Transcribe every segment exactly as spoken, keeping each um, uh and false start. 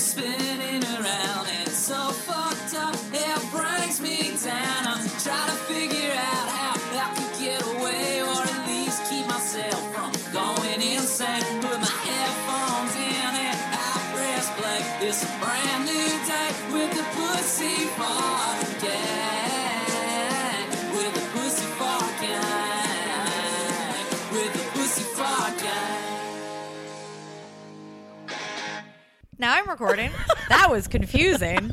spinning around. And it's so fucked up, it brings me down. I'm trying to figure out how I can get away, or at least keep myself from going insane. Put my headphones in and I press play. It's a brand new day with the Pussy Fart Gang. With the Pussy Fart Gang. With the Pussy Fart Gang. Now I'm recording. That was confusing.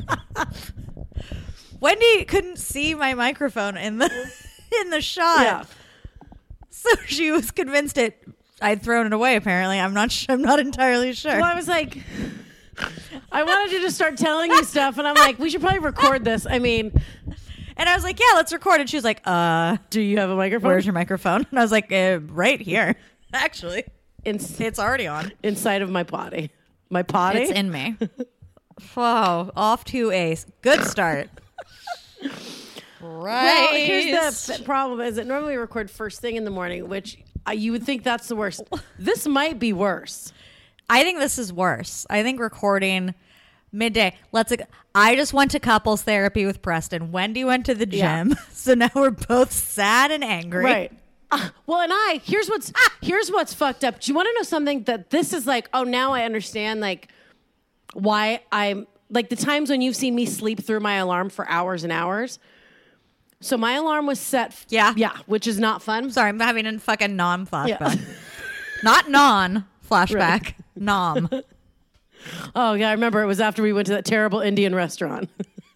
Wendy couldn't see my microphone in the in the shot. Yeah. So she was convinced it I'd thrown it away, apparently. I'm not sh- I'm not entirely sure. Well, I was like, I wanted to just start telling you stuff, and I'm like, we should probably record this. I mean, and I was like, yeah, let's record. And she was like, uh, do you have a microphone? where's your microphone? And I was like, uh, right here. Actually, In- it's already on. inside of my body. My potty? It's in me. Wow, off to a good start. Right. Well, here's the f- problem is that normally we record first thing in the morning, which uh, you would think that's the worst. This might be worse. I think this is worse. I think recording midday. Let's. I just went to couples therapy with Preston. Wendy went to the gym. Yeah. So now we're both sad and angry. Right. Uh, well, and I here's what's here's what's fucked up. Do you want to know something? That this is like, oh, now I understand like why I'm like the times when you've seen me sleep through my alarm for hours and hours. So my alarm was set. F- Yeah. Yeah, which is not fun. Sorry, I'm having a fucking nom flashback. Yeah. Not non flashback. Right. Nom. Oh yeah, I remember it was after we went to that terrible Indian restaurant.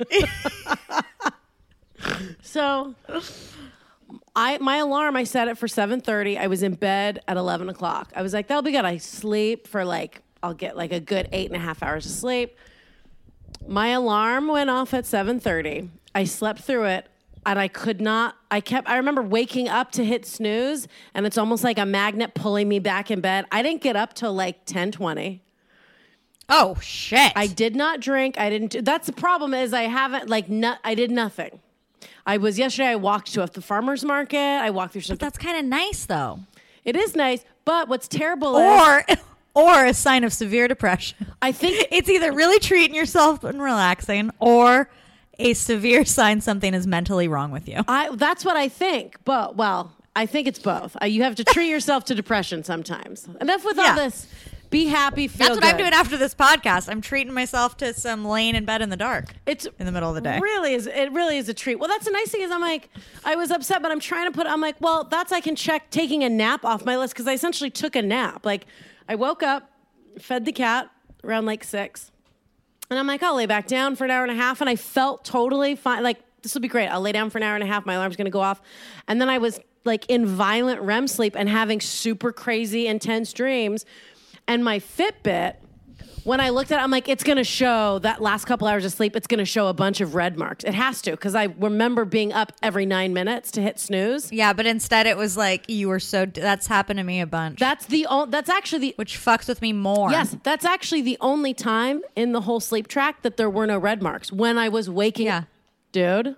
So I my alarm, I set it for seven thirty. I was in bed at eleven o'clock. I was like, that'll be good. I sleep for like, I'll get like a good eight and a half hours of sleep. My alarm went off at seven thirty. I slept through it. And I could not, I kept, I remember waking up to hit snooze, and it's almost like a magnet pulling me back in bed. I didn't get up till like ten twenty. Oh shit. I did not drink. I didn't, do, that's the problem is I haven't, like, no, I did nothing. I was, yesterday I walked to a, the farmer's market. I walked through some. But that's kind of nice though. It is nice, but what's terrible is. Or, or a sign of severe depression. I think. It's either really treating yourself and relaxing, or a severe sign something is mentally wrong with you. I that's what I think, but well, I think it's both. Uh, you have to treat yourself to depression sometimes. Enough with Yeah. all this. Be happy, feel That's what good. I'm doing after this podcast. I'm treating myself to some laying in bed in the dark. It's in the middle of the day. Really is it really is a treat. Well, that's the nice thing is I'm like I was upset, but I'm trying to put. I'm like, well, that's I can check taking a nap off my list because I essentially took a nap. Like I woke up, fed the cat around like six. And I'm like, I'll lay back down for an hour and a half. And I felt totally fine. Like, this will be great. I'll lay down for an hour and a half. My alarm's going to go off. And then I was like in violent R E M sleep and having super crazy, intense dreams. And my Fitbit, when I looked at it, I'm like, it's going to show that last couple hours of sleep, it's going to show a bunch of red marks. It has to, because I remember being up every nine minutes to hit snooze. Yeah, but instead it was like you were so. That's happened to me a bunch. That's the o- That's actually the... which fucks with me more. Yes, that's actually the only time in the whole sleep track that there were no red marks. When I was waking Yeah. up. Dude,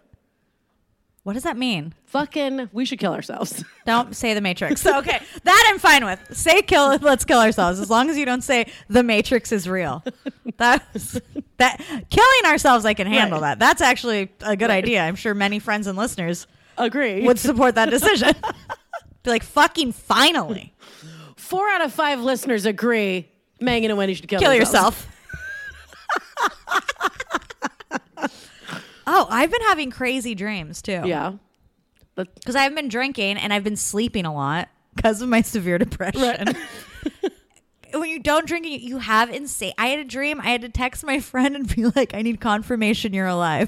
What does that mean? fucking, we should kill ourselves. Don't say the Matrix. So, okay, that I'm fine with. Say kill. Let's kill ourselves. As long as you don't say the Matrix is real. That's that killing ourselves. I can handle Right. that. That's actually a good idea. I'm sure many friends and listeners Agree. would support that decision. Be like, fucking finally, Four out of five listeners agree Megan and Wendy should kill, kill themselves. yourself. Oh, I've been having crazy dreams too. Yeah. But Because I've been drinking and I've been sleeping a lot because of my severe depression. When you don't drink, you you have insane. I had a dream. I had to text my friend and be like, I need confirmation you're alive.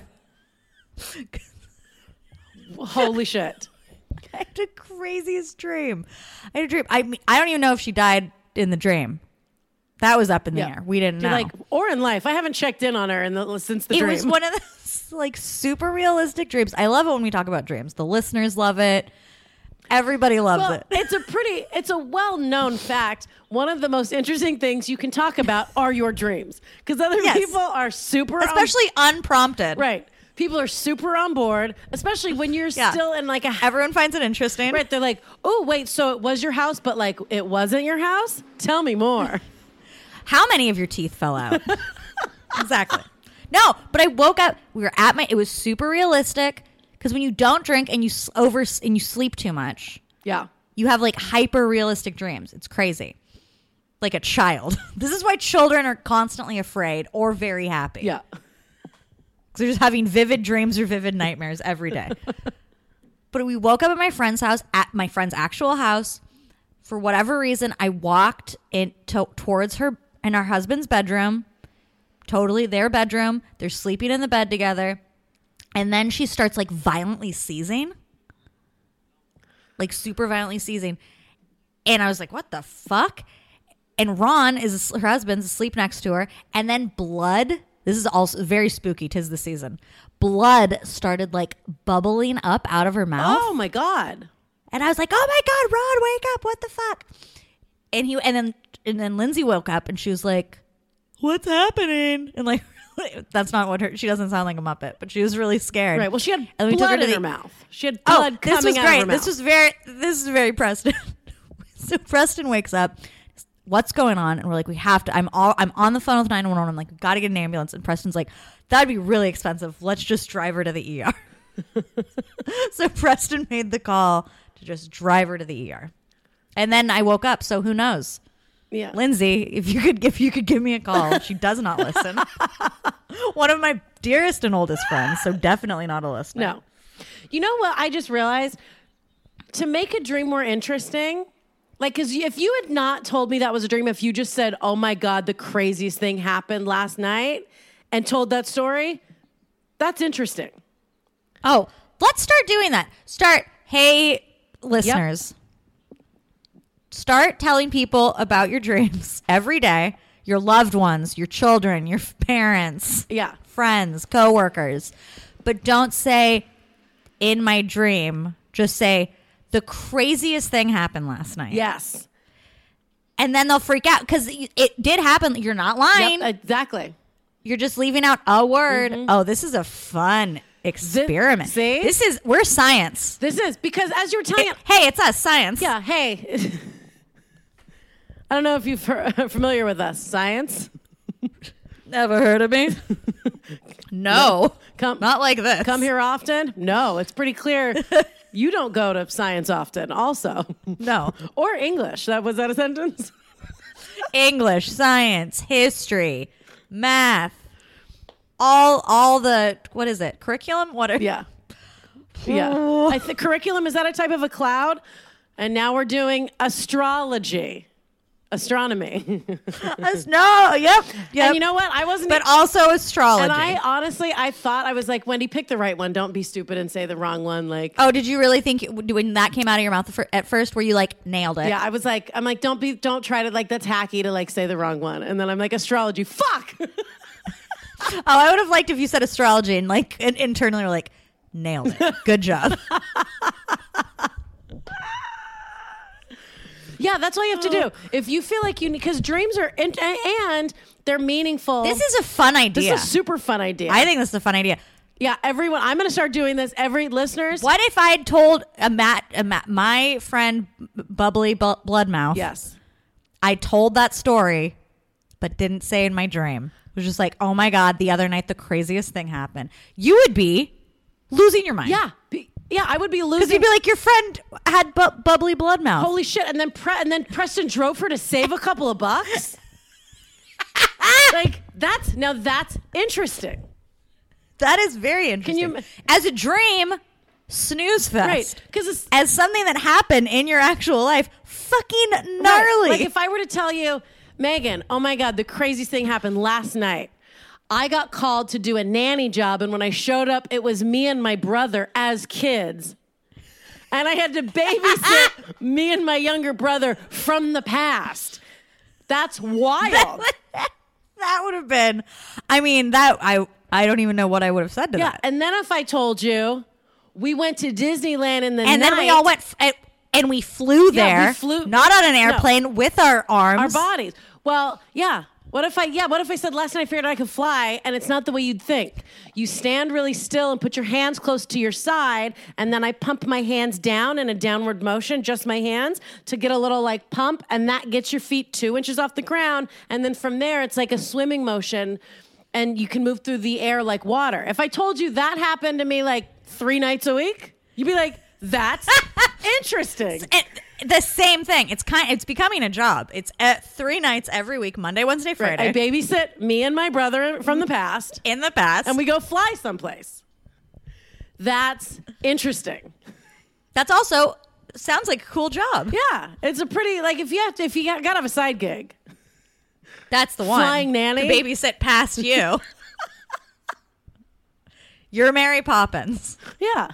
holy shit. I had the craziest dream. I had a dream. I mean, I don't even know if she died in the dream. That was up in the Yeah. air. We didn't You're know. like, or in life. I haven't checked in on her in the, since the it dream. was one of those like super realistic dreams. I love it when we talk about dreams. The listeners love it. Everybody loves well, it. it's a pretty, it's a well-known fact. One of the most interesting things you can talk about are your dreams. Because other Yes. people are super... on- Especially unprompted. right. People are super on board, especially when you're Yeah. still in like a... Everyone finds it interesting. Right, they're like, oh, wait, so it was your house, but like it wasn't your house? Tell me more. How many of your teeth fell out? Exactly. No, but I woke up. We were at my. It was super realistic because when you don't drink and you s- over and you sleep too much, Yeah. you have like hyper realistic dreams. It's crazy. Like a child. This is why children are constantly afraid or very happy. Yeah. Because they're just having vivid dreams or vivid nightmares every day. But we woke up at my friend's house, at my friend's actual house. For whatever reason, I walked in to, towards her and her husband's bedroom. Totally their bedroom. They're sleeping in the bed together. And then she starts like violently seizing. Like super violently seizing. And I was like, what the fuck? And Ron, is her husband's asleep next to her. And then blood. This is also very spooky. 'Tis the season. Blood started like bubbling up out of her mouth. Oh my God. And I was like, oh my God, Ron, wake up. What the fuck? And he and then and then Lindsay woke up and she was like, what's happening? And like, that's not what her, she doesn't sound like a Muppet, but she was really scared. Right. Well, she had And we blood took her to in the- her mouth. She had Oh, blood this coming was out of great. her mouth. This was very, this is very Preston. So Preston wakes up. What's going on? And we're like, we have to. I'm all. I'm on the phone with nine one one. I'm like, we got to get an ambulance. And Preston's like, that'd be really expensive. Let's just drive her to the E R. So Preston made the call to just drive her to the E R. And then I woke up. So who knows? yeah. Lindsay, if you could, if you could give me a call. She does not listen. One of my dearest and oldest friends. So definitely not a listener. No. You know what? I just realized to make a dream more interesting, like, because if you had not told me that was a dream, if you just said, oh my God, the craziest thing happened last night and told that story, that's interesting. Oh, let's start doing that. Start, hey, listeners, start telling people about your dreams every day, your loved ones, your children, your parents, Yeah. friends, coworkers. But don't say, in my dream, just say, the craziest thing happened last night. Yes. And then they'll freak out because it did happen. You're not lying. Yep, exactly. You're just leaving out a word. Mm-hmm. Oh, this is a fun experiment. see? This is, we're science. This is because as you were telling it, Hey, it's us, science. yeah, hey. I don't know if you're familiar with us, science. Never heard of me? No. Come, Not like this. come here often? No, it's pretty clear. You don't go to science often, also. No. Or English. That was that a sentence? English, science, history, math, all all the, what is it? Curriculum? What are, Yeah. Yeah. I think curriculum, is that a type of a cloud? And now we're doing astrology. Astronomy. Us- no, yep. Yep. And you know what? I wasn't but also astrology. and I honestly I thought I was like, Wendy, pick the right one. Don't be stupid and say the wrong one. Like Oh, did you really think when that came out of your mouth at first, were you like nailed it? yeah, I was like, I'm like, don't be don't try to like that's hacky to like say the wrong one. And then I'm like, astrology. Fuck. Oh, I would have liked if you said astrology and like and internally were like, nailed it. Good job. Yeah, that's all you have to do. If you feel like you need, because dreams are, and, and they're meaningful. This is a fun idea. This is a super fun idea. I think this is a fun idea. Yeah, everyone, I'm going to start doing this. Every listeners. What if I would told a Matt, a Matt, my friend Bubbly Bu- Bloodmouth? Yes. I told that story, but didn't say in my dream. It was just like, oh my God, the other night the craziest thing happened. You would be losing your mind. Yeah. Be- yeah, I would be Because losing. you'd be like, your friend had bu- Bubbly Bloodmouth. Holy shit. And then Pre- and then Preston drove her to save a couple of bucks. Like, that's, now that's interesting. That is very interesting. you- As a dream, snooze fest. Right. Because As something that happened in your actual life, fucking gnarly. Right. Like if I were to tell you, Megan, oh my God, the craziest thing happened last night. I got called to do a nanny job, and when I showed up, it was me and my brother as kids. And I had to babysit me and my younger brother from the past. That's wild. That would have been, I mean, that I I don't even know what I would have said to Yeah. that. And then if I told you we went to Disneyland in the And night. then we all went f- and, and we flew Yeah, we there, flew- not on an airplane, with our arms. our bodies. Well, yeah. What if I, yeah, what if I said last night I figured I could fly and it's not the way you'd think? You stand really still and put your hands close to your side, and then I pump my hands down in a downward motion, just my hands, to get a little like pump, and that gets your feet two inches off the ground. And then from there, it's like a swimming motion. and you can move through the air like water. If I told you that happened to me like three nights a week, you'd be like, that's interesting. It, the same thing. It's kind. It's becoming a job. It's at three nights every week: Monday, Wednesday, Friday. I babysit me and my brother from the past, in the past, and we go fly someplace. That's interesting. That's also sounds like a cool job. Yeah, it's a pretty like if you have to if you got, got to have a side gig. That's the one. Flying nanny to babysit past you. You're Mary Poppins. Yeah.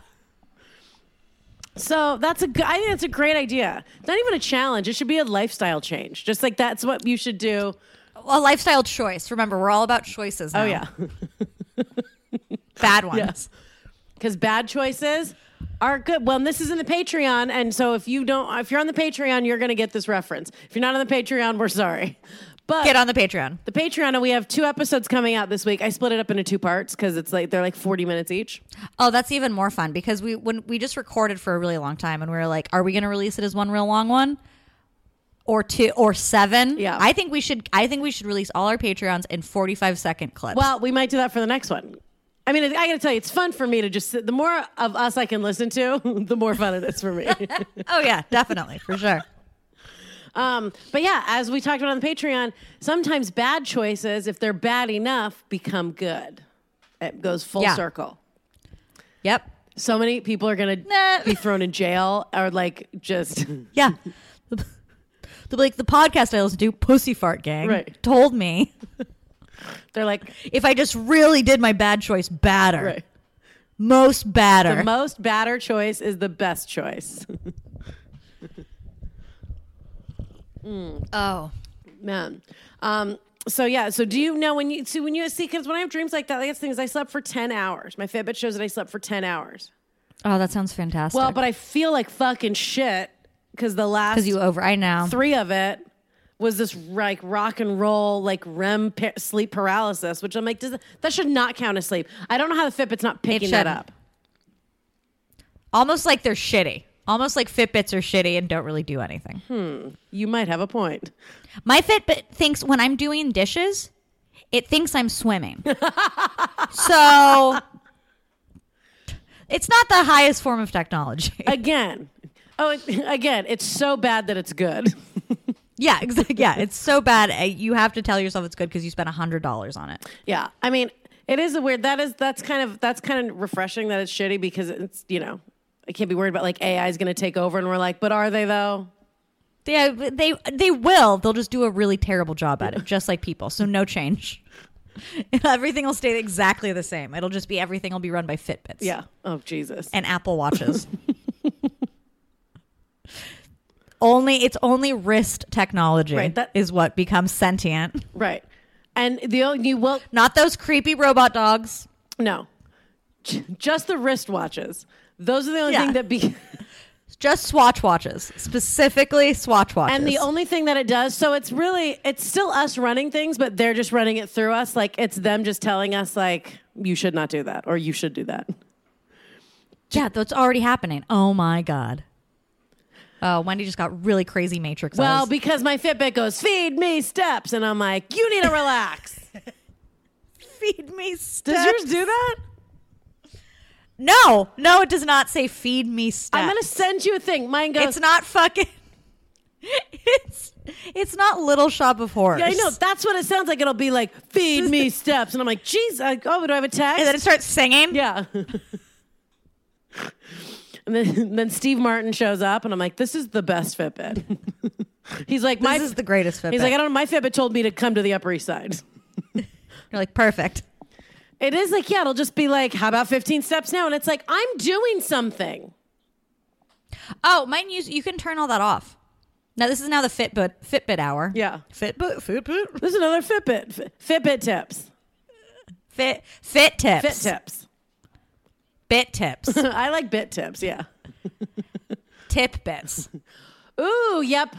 So that's a good, I think that's a great idea. Not even a challenge. It should be a lifestyle change. Just like that's what you should do. A lifestyle choice. Remember, we're all about choices now. Oh yeah. Bad ones. Yes. Because bad choices are good. Well, and this is in the Patreon, and so if you don't, if you're on the Patreon, you're going to get this reference. If you're not on the Patreon, we're sorry. But get on the Patreon. The Patreon, we have two episodes coming out this week. I split it up into two parts because it's like they're like forty minutes each. Oh, that's even more fun because we when we just recorded for a really long time, and we were like, are we going to release it as one real long one? Or two or seven. Yeah. I think we should I think we should release all our Patreons in forty-five second clips. Well, we might do that for the next one. I mean, I got to tell you, it's fun for me to just sit. The more of us I can listen to, the more fun it is for me. Oh, yeah, definitely. For sure. Um, but yeah, as we talked about on the Patreon, sometimes bad choices, if they're bad enough, become good. It goes full Yeah. circle. Yep. So many people are going to Nah. be thrown in jail or like just. Yeah. The, the, like the podcast I listen to, Pussy Fart Gang, Right. told me They're like, if I just really did my bad choice badder, right. most badder. The most badder choice is the best choice. mm. Oh. Man. Um, so yeah, so do you know when you see when you see because when I have dreams like that, like that's things I slept for ten hours. My Fitbit shows that I slept for ten hours. Oh, that sounds fantastic. Well, but I feel like fucking shit because the last because you over I know. three of it was this like rock and roll like R E M pa- sleep paralysis, which I'm like, does that, that should not count as sleep. I don't know how the Fitbit's not picking that up. Almost like they're shitty. Almost like Fitbits are shitty and don't really do anything. Hmm. You might have a point. My Fitbit thinks when I'm doing dishes, it thinks I'm swimming. So it's not the highest form of technology. Again. Oh, it, again, it's so bad that it's good. Yeah, exactly. Yeah, it's so bad. uh, You have to tell yourself it's good because you spent a hundred dollars on it. Yeah, I mean, it is a weird. That is that's kind of that's kind of refreshing that it's shitty because it's you know I can't be worried about like A I is going to take over and we're like, but are they though? Yeah, they they will. They'll just do a really terrible job at it, just like people. So no change. Everything will stay exactly the same. It'll just be everything will be run by Fitbits. Yeah. Oh Jesus. And Apple Watches. Only it's only wrist technology Right, that- is what becomes sentient. Right. And the only you will Not those creepy robot dogs. no, J- just the wristwatches. Those are the only Yeah. thing that be. Just Swatch watches, specifically Swatch watches. And the only thing that it does, so it's really, it's still us running things, but they're just running it through us. Like it's them just telling us, like, you should not do that, or you should do that. yeah, that's already happening. Oh my god. Oh, Wendy just got really crazy Matrix Well, eyes. because my Fitbit goes, feed me steps, and I'm like, you need to relax. Feed me steps. Does yours do that? No, no, it does not say feed me steps. I'm gonna send you a thing. Mine goes. It's not fucking. It's it's not Little Shop of Horrors. Yeah, I know. That's what it sounds like. It'll be like, feed me steps, and I'm like, geez, like, oh, do I have a text? And then it starts singing. Yeah. And then, then Steve Martin shows up, and I'm like, this is the best Fitbit. He's like, This my is the greatest Fitbit. He's like, I don't know. My Fitbit told me to come to the Upper East Side. You're like, perfect. It is like, yeah, it'll just be like, how about fifteen steps now? And it's like, I'm doing something. Oh, mine use you can turn all that off. Now this is now the Fitbit Fitbit hour. Yeah. Fitbit Fitbit This is another Fitbit. F- Fitbit tips. Fit Fit tips. Fit tips. Bit tips. I like bit tips, yeah. Tip bits. Ooh, yep.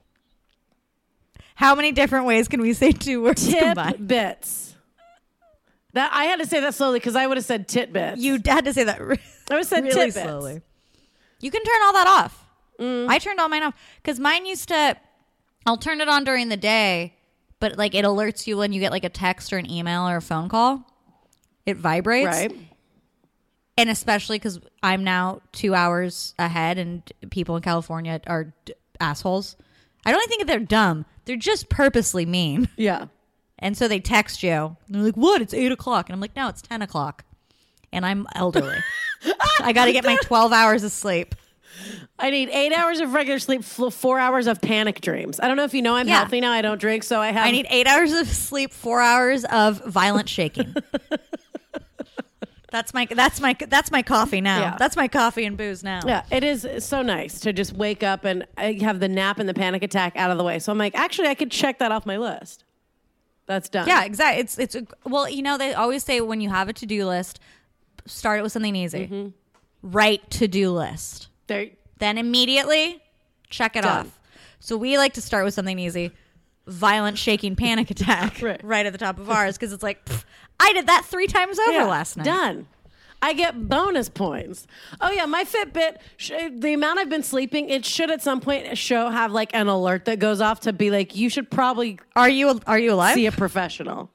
How many different ways can we say two words Tip combined? bits. That I had to say that slowly because I would have said titbits. You had to say that re- I would have said really titbits. slowly. You can turn all that off. I turned all mine off because mine used to. I'll turn it on during the day, but like it alerts you when you get like a text or an email or a phone call. It vibrates. Right. And especially because I'm now two hours ahead and people in California are d- assholes. I don't think they're dumb. They're just purposely mean. Yeah. And so they text you. And they're like, what? It's eight o'clock. And I'm like, no, it's ten o'clock. And I'm elderly. I got to get my twelve hours of sleep. I need eight hours of regular sleep, four hours of panic dreams. I don't know if you know I'm Yeah. healthy now. I don't drink, so I have... I need eight hours of sleep, four hours of violent shaking. That's my that's my that's my coffee now. Yeah. That's my coffee and booze now. Yeah, it is so nice to just wake up and I have the nap and the panic attack out of the way. So I'm like, actually, I could check that off my list. That's done. Yeah, exactly. It's it's a, well, you know, they always say when you have a to-do list, start it with something easy. Mm-hmm. Write to-do list. There, Then immediately check it Done. off. So we like to start with something easy. Violent shaking panic attack Right. right at the top of ours because it's like, pff, I did that three times over yeah, last night. Done. I get bonus points. Oh yeah, my Fitbit, sh- the amount I've been sleeping, it should at some point show have like an alert that goes off to be like, you should probably Are you are you alive? see a professional.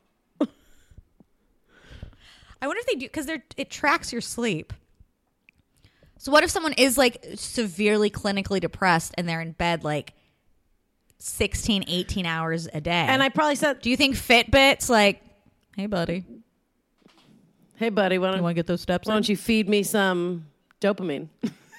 I wonder if they do because they're it tracks your sleep. So what if someone is like severely clinically depressed and they're in bed like sixteen, eighteen hours a day? And I probably said, Do you think Fitbit's like, hey buddy, hey buddy, why you don't, want to get those steps why in? don't you feed me some dopamine?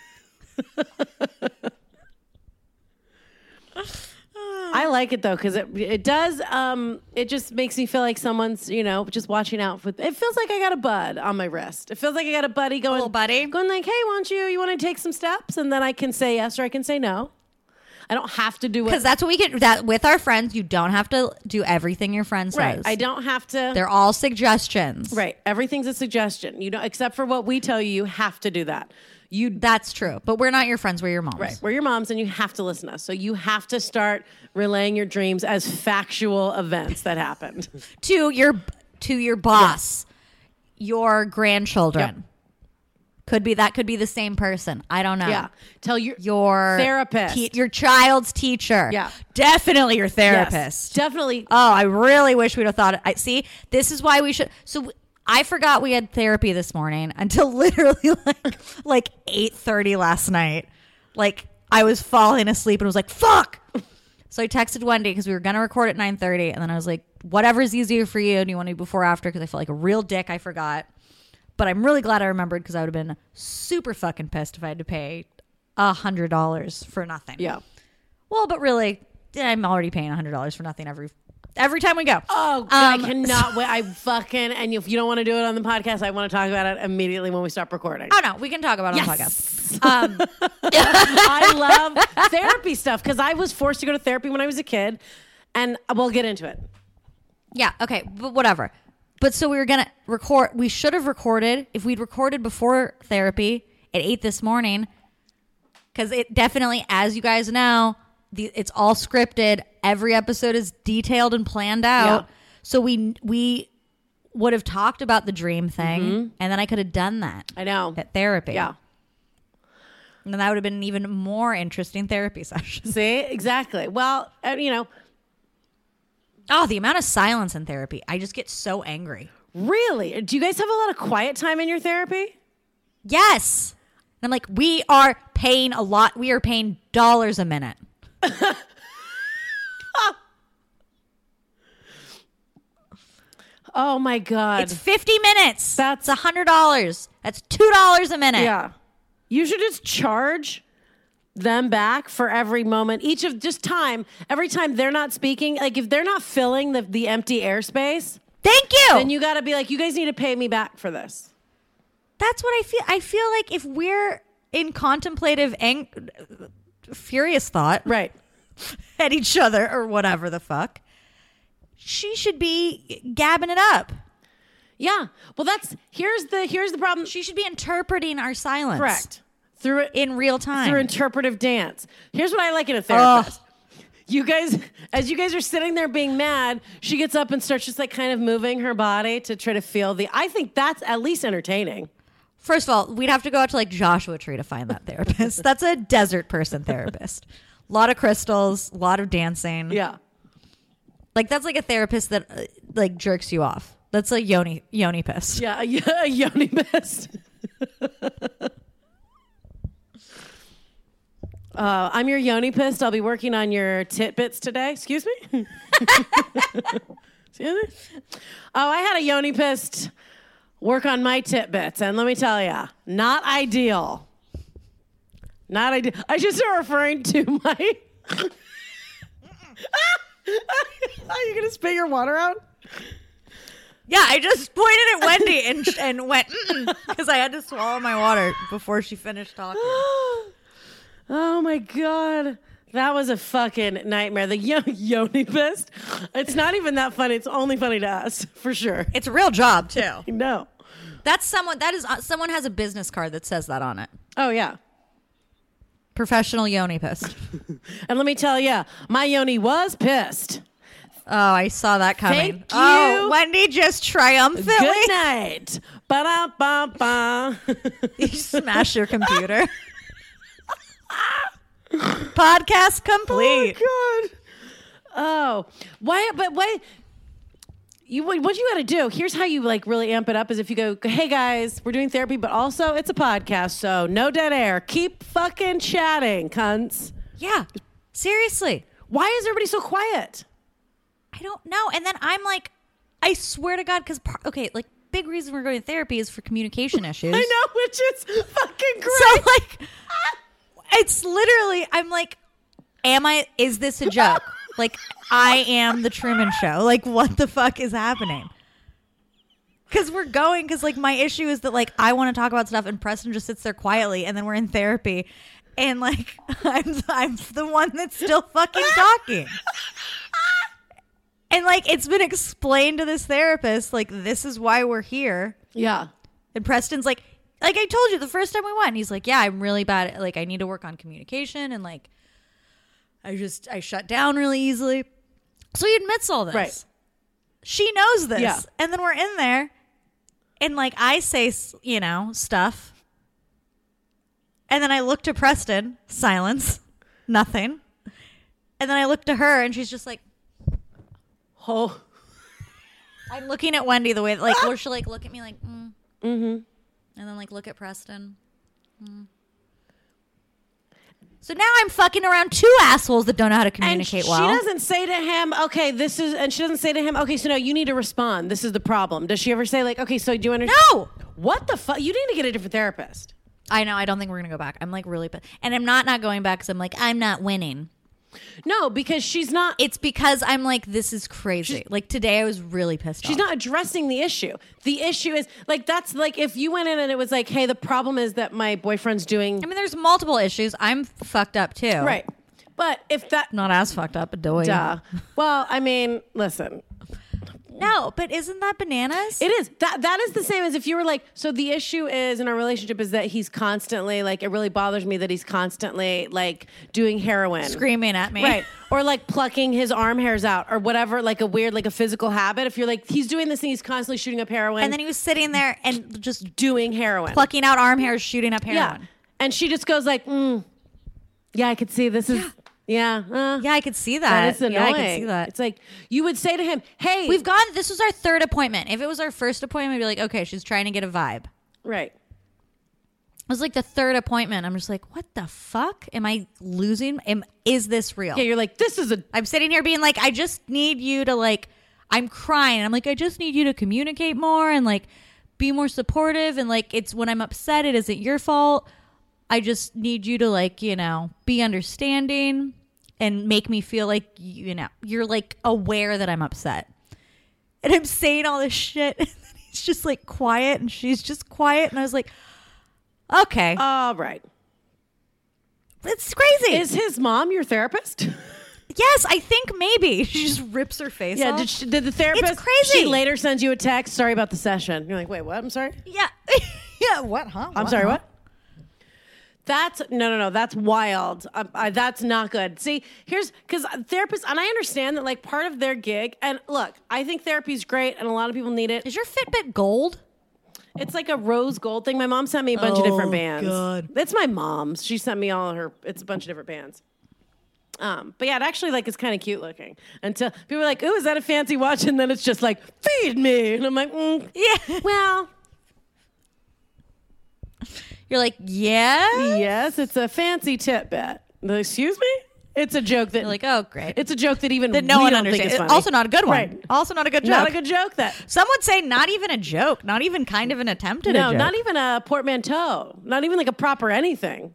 I like it though because it it does um it just makes me feel like someone's you know just watching out for. It feels like I got a bud on my wrist. It feels like I got a buddy going, little buddy? going like, hey, why don't you you want to take some steps? And then I can say yes or I can say no. I don't have to do what Because that's what we can that with our friends. You don't have to do everything your friend says. right. I don't have to. They're all suggestions. Right. Everything's a suggestion. You know, except for what we tell you, you have to do that. You That's true. But we're not your friends. We're your moms. Right. We're your moms and you have to listen to us. So you have to start relaying your dreams as factual events that happened. To your to your boss, your grandchildren. Yep. Could be that could be the same person. I don't know. Yeah. Tell your Your therapist. te- your child's teacher. Yeah. Definitely your Yes, therapist. definitely. Oh, I really wish we'd have thought it. I see. This is why we should. So w- I forgot we had therapy this morning until literally like like eight thirty last night. Like I was falling asleep and was like, "Fuck." So I texted Wendy because we were gonna record at nine thirty, and then I was like, "Whatever's easier for you. Do you want to do before or after?" Because I felt like a real dick. I forgot, but I'm really glad I remembered because I would have been super fucking pissed if I had to pay a hundred dollars for nothing. Yeah. Well, but really, I'm already paying a hundred dollars for nothing every every time we go. Oh, God, Um, I cannot wait. I fucking, and if you don't want to do it on the podcast, I want to talk about it immediately when we stop recording. Oh no, we can talk about it Yes. on the podcast. Um, I love therapy stuff because I was forced to go to therapy when I was a kid, and we'll get into it. yeah, okay, but whatever. But so we were gonna record. We should have recorded if we'd recorded before therapy at eight this morning, because it definitely, as you guys know, the, it's all scripted. Every episode is detailed and planned out. Yeah. So we we would have talked about the dream thing, and then I could have done that I know. at therapy. Yeah. And then that would have been an even more interesting therapy session. See? Exactly. Well, uh, you know, Oh, the amount of silence in therapy. I just get so angry. really, do you guys have a lot of quiet time in your therapy? Yes. And I'm like, we are paying a lot. We are paying dollars a minute. Oh my God. It's fifty minutes. That's- That's one hundred dollars. That's two dollars a minute. Yeah. You should just charge them back for every moment, each of just time, every time they're not speaking. Like if they're not filling the, the empty airspace, Thank you. then you got to be like, you guys need to pay me back for this. That's what I feel. I feel like if we're in contemplative, ang- furious thought Right. at each other or whatever the fuck, she should be gabbing it up. Yeah. Well, that's, here's the, here's the problem. She should be interpreting our silence. Correct. Through it, In real time. through interpretive dance. Here's what I like in a therapist. You guys, as you guys are sitting there being mad, she gets up and starts just like kind of moving her body to try to feel the, I think that's at least entertaining. First of all, we'd have to go out to like Joshua Tree to find that therapist. That's a desert person therapist. A lot of crystals, a lot of dancing. Yeah. Like that's like a therapist that uh, like jerks you off. That's like yoni yoni pissed. Yeah, a, a yoni pissed. Uh, I'm your yoni pissed. I'll be working on your titbits today. Excuse me? Excuse me? Oh, I had a yoni pissed work on my titbits. And let me tell you, not ideal. Not ideal. I should start referring to my... Are you going to spit your water out? Yeah, I just pointed at Wendy and and went because I had to swallow my water before she finished talking. Oh my God. That was a fucking nightmare. The yo- yoni pissed. It's not even that funny. It's only funny to us, for sure. It's a real job too. No. That's someone that is uh, someone has a business card that says that on it. Oh, yeah. Professional yoni pissed. And let me tell you, my yoni was pissed. Oh, I saw that coming. Thank Oh, you. Wendy just triumphantly. Good night. Ba-da-ba-ba. You smash your computer. Podcast complete. Oh, God. Oh. Why? But why? You, what you got to do, here's how you like really amp it up is if you go, hey guys, we're doing therapy, but also it's a podcast, so no dead air. Keep fucking chatting, cunts. Yeah. Seriously. Why is everybody so quiet? I don't know. And then I'm like, I swear to God, because, okay, like, big reason we're going to therapy is for communication issues. I know, which is fucking great. So, like, it's literally, I'm like, am I, is this a joke? Like, I am the Truman Show. Like, what the fuck is happening? Because we're going, because, like, my issue is that, like, I want to talk about stuff and Preston just sits there quietly and then we're in therapy. And, like, I'm, I'm the one that's still fucking talking. And, like, it's been explained to this therapist, like, this is why we're here. Yeah. And Preston's like, like I told you the first time we went, he's like, yeah, I'm really bad at, like, I need to work on communication. And, like, I just, I shut down really easily. So he admits all this. Right. She knows this. Yeah. And then we're in there. And, like, I say, you know, stuff. And then I look to Preston, silence, nothing. And then I look to her and she's just like, Oh. I'm looking at Wendy the way that, like, where she'll like look at me like, mm. Mm-hmm. And then like look at Preston. Mm. So now I'm fucking around two assholes that don't know how to communicate and she well. She doesn't say to him, okay, this is, and she doesn't say to him, okay, so no, you need to respond. This is the problem. Does she ever say like, okay, so do you understand? No. What the fuck? You need to get a different therapist. I know. I don't think we're gonna go back. I'm like really, p- and I'm not not going back because I'm like I'm not winning. No, because she's not. It's because I'm like, this is crazy. Like today I was really pissed She's off. not addressing the issue. The issue is like, that's like if you went in and it was like, hey, the problem is that my boyfriend's doing. I mean, there's multiple issues. I'm fucked up too. Right. But if that. Not as fucked up, but doy. Duh. Well, I mean, listen. No, but isn't that bananas? It is. That that is the same as if you were like, so the issue is in our relationship is that he's constantly like, it really bothers me that he's constantly like doing heroin. Screaming at me. Right. Or like plucking his arm hairs out or whatever, like a weird, like a physical habit. If you're like, he's doing this thing, he's constantly shooting up heroin. And then he was sitting there and just doing heroin. plucking out arm hairs, shooting up heroin. Yeah. And she just goes like, mm, yeah, I could see this is, yeah. Uh, Yeah, I could see that. that is annoying. Yeah, I could see that. It's like, you would say to him, hey. We've gone, this was our third appointment. If it was our first appointment, I'd be like, okay, she's trying to get a vibe. Right. It was like the third appointment. I'm just like, what the fuck? Am I losing? Am, is this real? Yeah, you're like, this is a. I'm sitting here being like, I just need you to like, I'm crying. I'm like, I just need you to communicate more and like be more supportive. And like, it's when I'm upset, it isn't your fault. I just need you to like, you know, be understanding and make me feel like, you know, you're like aware that I'm upset. And I'm saying all this shit. And then he's just like quiet and she's just quiet. And I was like, okay. All right. It's crazy. Is his mom your therapist? Yes, I think maybe. She just rips her face Yeah, off. did, she, did the therapist? It's crazy. She later sends you a text. Sorry about the session. You're like, wait, what? I'm sorry. Yeah. Yeah. What, huh? I'm What, sorry. huh? What? That's no, no, no. That's wild. I, I, that's not good. See, here's because therapists, and I understand that like part of their gig. And look, I think therapy is great, and a lot of people need it. Is your Fitbit gold? It's like a rose gold thing. My mom sent me a bunch of Oh, different bands. God. It's my mom's. She sent me all her. It's a bunch of different bands. Um, but yeah, it actually like is kind of cute looking. Until people are like, "Ooh, is that a fancy watch?" And then it's just like, "Feed me," and I'm like, mm, Yeah. "Well, You're like, yeah. yes, it's a fancy Titbit." Excuse me? It's a joke that You're like, oh, great. it's a joke that even that no we one don't think understands. is funny. Also, not a good one. Right. Also, not a good joke. Not a good joke. That Some would say not even a joke. Not even kind of an attempt at a no, joke. not even a portmanteau. Not even like a proper anything.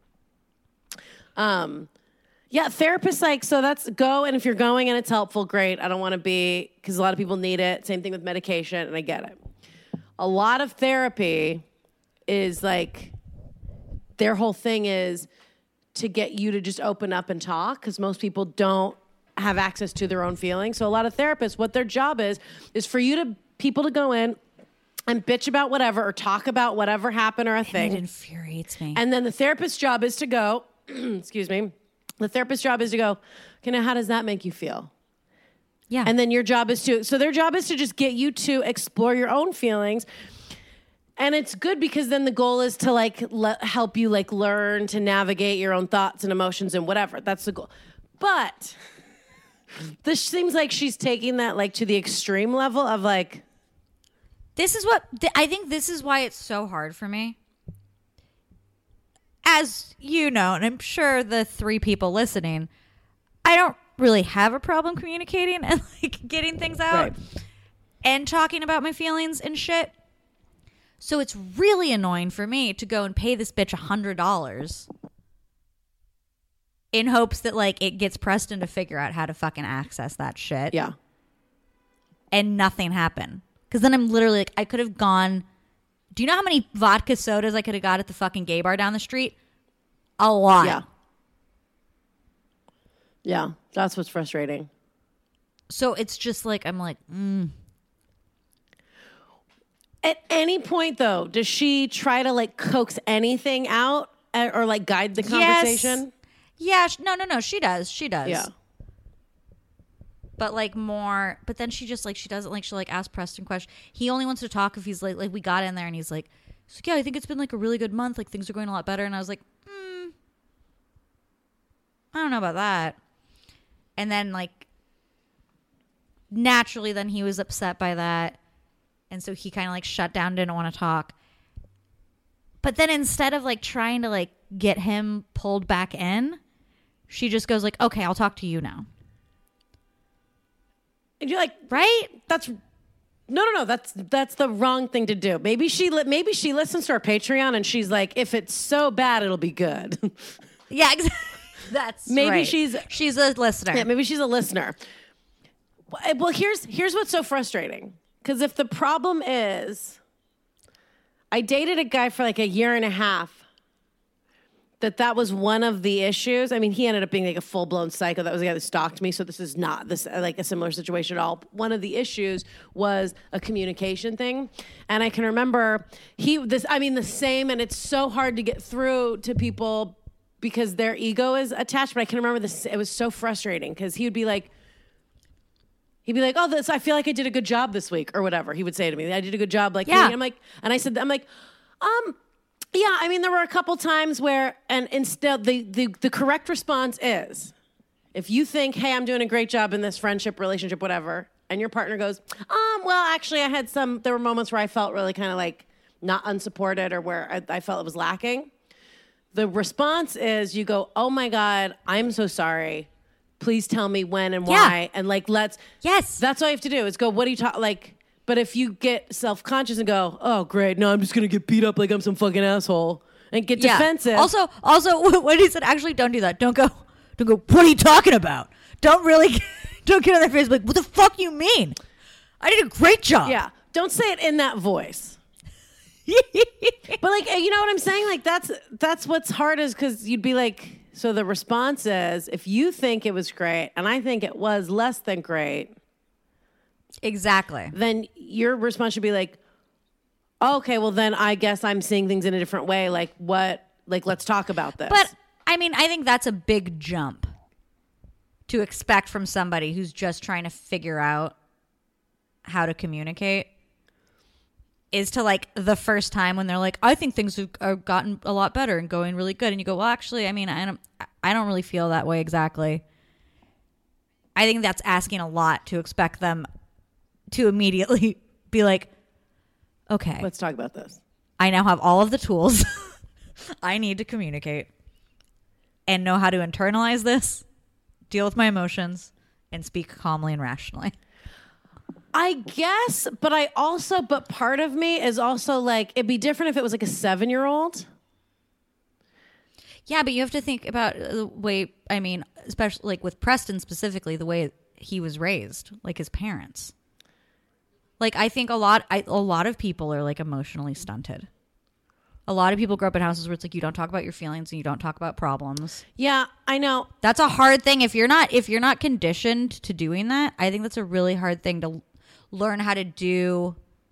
Um, yeah, therapists like so. That's go, and if you're going and it's helpful, great. I don't want to be because a lot of people need it. Same thing with medication, and I get it. A lot of therapy is like their whole thing is to get you to just open up and talk because most people don't have access to their own feelings. So a lot of therapists, what their job is, is for you to people to go in and bitch about whatever or talk about whatever happened or a thing. It infuriates me. And then the therapist's job is to go, excuse me, the therapist's job is to go, okay, now how does that make you feel? yeah. And then your job is to, so their job is to just get you to explore your own feelings. And it's good because then the goal is to like le- help you like learn to navigate your own thoughts and emotions and whatever. That's the goal. But this seems like she's taking that like to the extreme level of like, This is what th- I think. This is why it's so hard for me. As you know, and I'm sure the three people listening, I don't really have a problem communicating and like getting things out Right. and talking about my feelings and shit. So it's really annoying for me to go and pay this bitch a hundred dollars in hopes that like it gets Preston to figure out how to fucking access that shit. yeah. And nothing happened. Because then I'm literally like, I could have gone. Do you know how many vodka sodas I could have got at the fucking gay bar down the street? A lot. Yeah. Yeah. That's what's frustrating. So it's just like, I'm like, mm. At any point, though, does she try to like coax anything out uh, or like guide the conversation? Yes. Yeah. sh- No, no, no. She does. She does. Yeah. But like more, but then she just like, she doesn't like, she'll like ask Preston questions. He only wants to talk if he's like, like we got in there and he's like, he's like, yeah, I think it's been like a really good month. Like things are going a lot better. And I was like, hmm, I don't know about that. And then like, naturally then he was upset by that. And so he kind of like shut down, didn't want to talk. But then instead of like trying to like get him pulled back in, she just goes like, okay, I'll talk to you now. And you're like, Right? that's no, no, no. That's that's the wrong thing to do. Maybe she li- maybe she listens to our Patreon and she's like, if it's so bad, it'll be good. Yeah, exactly. That's Maybe right. she's- she's a listener. Yeah, maybe she's a listener. Well, here's here's what's so frustrating. Because if the problem is, I dated a guy for like a year and a half. That that was one of the issues. I mean, he ended up being like a full blown psycho. That was the guy that stalked me. So this is not this like a similar situation at all. One of the issues was a communication thing, and I can remember he this. I mean, the same, and it's so hard to get through to people because their ego is attached. But I can remember this. It was so frustrating because he would be like. He'd be like, "Oh, this. I feel like I did a good job this week, or whatever." He would say to me, "I did a good job." Like, Yeah. and I'm like, and I said, "I'm like, um, yeah." I mean, there were a couple times where, and instead, the the the correct response is, if you think, "Hey, I'm doing a great job in this friendship, relationship, whatever," and your partner goes, "Um, well, actually, I had some. There were moments where I felt really kind of like not unsupported, or where I, I felt it was lacking." The response is, you go, "Oh my God, I'm so sorry. Please tell me when and why." Yeah. And like, let's, Yes. that's all you have to do is go, what do you talk, like, but if you get self-conscious and go, "Oh, great, no, I'm just going to get beat up like I'm some fucking asshole," and get Yeah. defensive. Also, also, what he said, actually, don't do that. Don't go, don't go, what are you talking about? Don't really, don't get on their face like, what the fuck you mean? I did a great job. yeah, don't say it in that voice. But like, you know what I'm saying? Like, that's, that's what's hard is because you'd be like, so the response is, if you think it was great and I think it was less than great, Exactly. then your response should be like, okay, well then I guess I'm seeing things in a different way. Like what, like, let's talk about this. But I mean, I think that's a big jump to expect from somebody who's just trying to figure out how to communicate. Is to like the first time when they're like, I think things have, have gotten a lot better and going really good, and you go, well, actually, I mean, I don't, I don't really feel that way exactly. I think that's asking a lot to expect them to immediately be like, okay, Let's talk about this. I now have all of the tools I need to communicate and know how to internalize this, deal with my emotions, and speak calmly and rationally. I guess, but I also, but part of me is also like, it'd be different if it was like a seven-year-old. Yeah, but you have to think about the way, I mean, especially like with Preston specifically, the way he was raised, like his parents. Like, I think a lot, I, a lot of people are like emotionally stunted. A lot of people grow up in houses where it's like you don't talk about your feelings and you don't talk about problems. Yeah, I know. That's a hard thing. If you're not, if you're not conditioned to doing that, I think that's a really hard thing to learn how to do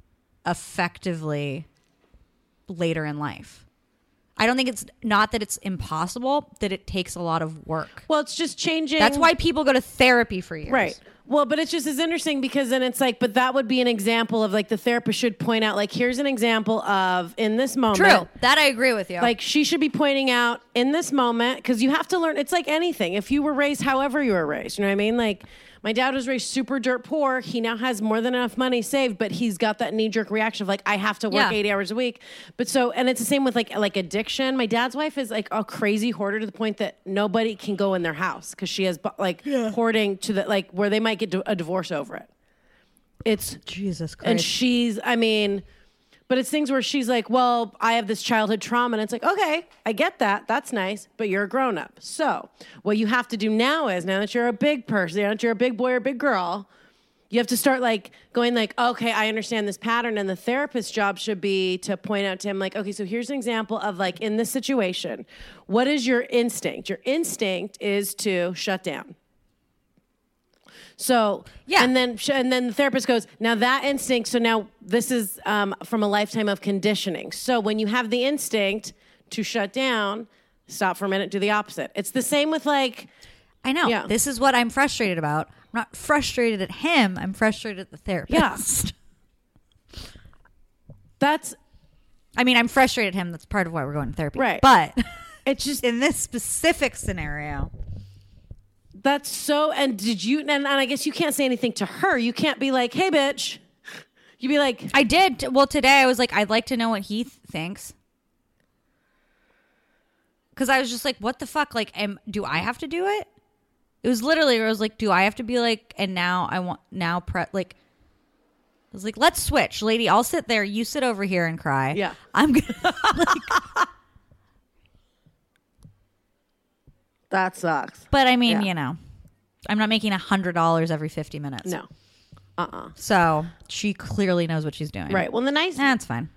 effectively later in life. I don't think it's not that it's impossible, that it takes a lot of work. Well, it's just changing. That's why people go to therapy for years. Right. Well, but it's just as interesting because then it's like, but that would be an example of like the therapist should point out, like, here's an example of in this moment. True. That I agree with you. Like she should be pointing out in this moment, because you have to learn. It's like anything. If you were raised however you were raised, you know what I mean? Like my dad was raised super dirt poor. He now has more than enough money saved, but he's got that knee jerk reaction of like, I have to work Yeah. eighty hours a week. But so, and it's the same with like like addiction. My dad's wife is like a crazy hoarder to the point that nobody can go in their house because she has like hoarding to the like where they might get a divorce over it. It's Jesus Christ. and she's, I mean, but it's things where she's like, well, I have this childhood trauma. And it's like, okay, I get that. That's nice. But you're a grown up. So what you have to do now is, now that you're a big person, now that you're a big boy or big girl, you have to start like going like, okay, I understand this pattern. And the therapist's job should be to point out to him like, okay, so here's an example of like in this situation, what is your instinct? Your instinct is to shut down. So Yeah. and then and then the therapist goes, now that instinct. So now this is um, from a lifetime of conditioning. So when you have the instinct to shut down, stop for a minute, do the opposite. It's the same with like, I know. Yeah. This is what I'm frustrated about. I'm not frustrated at him. I'm frustrated at the therapist. that's I mean, I'm frustrated at him. That's part of why we're going to therapy. Right. But it's just in this specific scenario, that's so. And did you? And, and I guess you can't say anything to her. You can't be like, hey, bitch. You'd be like, I did. Well, today I was like, I'd like to know what he th- thinks. Because I was just like, what the fuck? Like, am, do I have to do it? It was literally, I was like, do I have to be like, and now I want, now, pre- like, I was like, let's switch. Lady, I'll sit there. You sit over here and cry. Yeah. I'm going to. that sucks. But I mean, Yeah. you know, I'm not making one hundred dollars every fifty minutes. No. Uh-uh. So she clearly knows what she's doing. Right. Well, the nice. That's fine.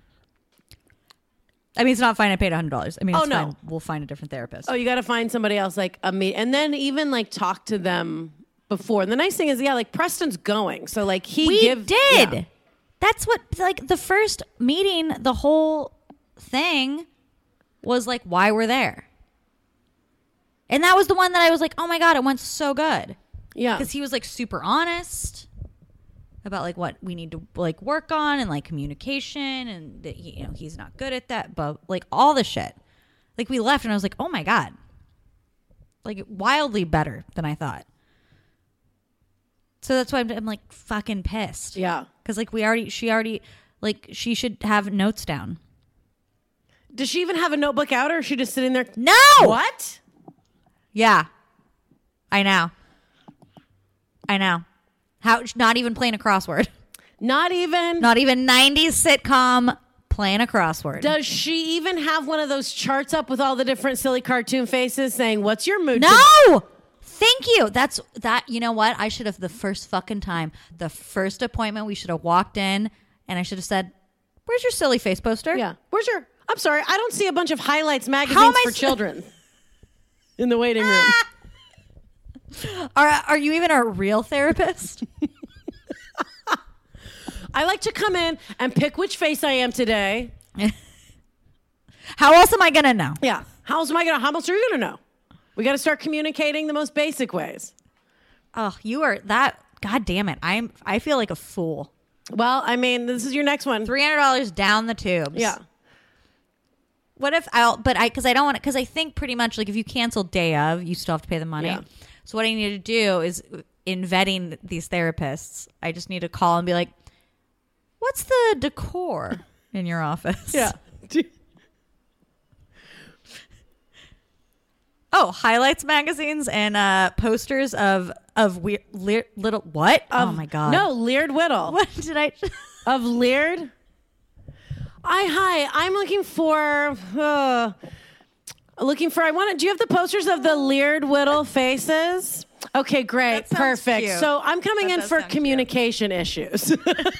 I mean, it's not fine. I paid one hundred dollars. I mean, Oh, it's no. fine. We'll find a different therapist. Oh, you got to find somebody else like a me, and then even like talk to them before. And the nice thing is, yeah, like Preston's going, so like he we give, did. yeah. That's what, like, the first meeting, the whole thing was like, why we're there. And that was the one that I was like, oh my God, it went so good. Yeah. Because he was like super honest about like what we need to like work on and like communication and that he, you know, he's not good at that, but like all the shit. Like we left and I was like, oh my God. Like wildly better than I thought. So that's why I'm, I'm like fucking pissed. Yeah. Because like we already, she already, like she should have notes down. Does she even have a notebook out, or is she just sitting there? No. What? Yeah. I know. I know. How, not even playing a crossword. Not even. Not even nineties sitcom playing a crossword. Does she even have one of those charts up with all the different silly cartoon faces saying, what's your mood? No. Thank you. That's that. You know what? I should have the first fucking time, the first appointment, we should have walked in and I should have said, where's your silly face poster? Yeah. Where's your, I'm sorry, I don't see a bunch of highlights How magazines am I for s- children in the waiting room. Are, are you even a real therapist? I like to come in and pick which face I am today. How else am I going to know? Yeah. How else am I going to, how else are you going to know? We got to start communicating the most basic ways. Oh, you are that. God damn it. I'm, I feel like a fool. Well, I mean, this is your next one. three hundred dollars down the tubes. Yeah. what if I'll, but I, cause I don't want to, cause I think pretty much like if you cancel day of, you still have to pay the money. Yeah. So what I need to do is in vetting these therapists, I just need to call and be like, what's the decor in your office? Yeah. Oh, highlights magazines and uh, posters of of weird le- little what? Of, oh my god! No, Leard Whittle. What did I? Of Leard. I hi. I'm looking for. Uh, looking for. I want to. Do you have the posters of the Leard Whittle faces? Okay, great, That sounds perfect. cute. So I'm coming That in does for sound communication issues.